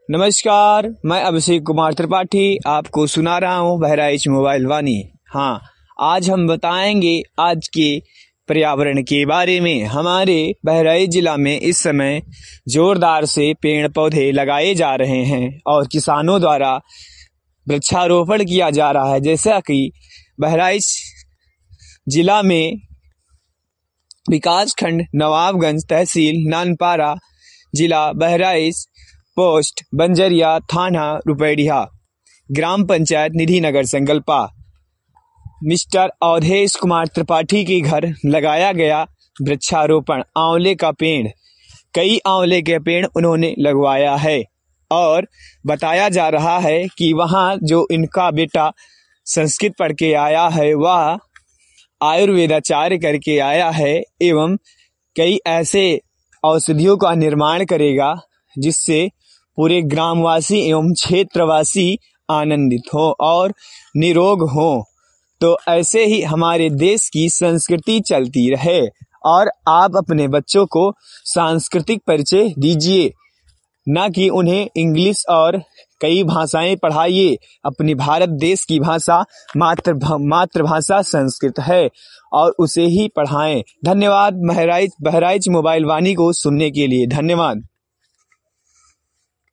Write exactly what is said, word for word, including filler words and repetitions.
नमस्कार, मैं अभिषेक कुमार त्रिपाठी आपको सुना रहा हूँ बहराइच मोबाइल वाणी। हाँ, आज हम बताएंगे आज के पर्यावरण के बारे में। हमारे बहराइच जिला में इस समय जोरदार से पेड़ पौधे लगाए जा रहे हैं और किसानों द्वारा वृक्षारोपण किया जा रहा है। जैसा कि बहराइच जिला में विकासखंड नवाबगंज, तहसील नानपारा, जिला बहराइच, पोस्ट बंजरिया, थाना रुपैडिया, ग्राम पंचायत निधि नगर संकल्पा, मिस्टर अवधेश कुमार त्रिपाठी के घर लगाया गया वृक्षारोपण। आंवले का पेड़, कई आंवले के पेड़ उन्होंने लगवाया है और बताया जा रहा है कि वहाँ जो इनका बेटा संस्कृत पढ़ के आया है वह आयुर्वेदाचार्य करके आया है एवं कई ऐसे औषधियों का निर्माण करेगा जिससे पूरे ग्रामवासी एवं क्षेत्रवासी आनंदित हो और निरोग हो। तो ऐसे ही हमारे देश की संस्कृति चलती रहे और आप अपने बच्चों को सांस्कृतिक परिचय दीजिए, न कि उन्हें इंग्लिश और कई भाषाएं पढ़ाइए। अपनी भारत देश की भाषा मातृ मातृभाषा संस्कृत है और उसे ही पढ़ाएं। धन्यवाद। बहराइच बहराइच मोबाइल वाणी को सुनने के लिए धन्यवाद।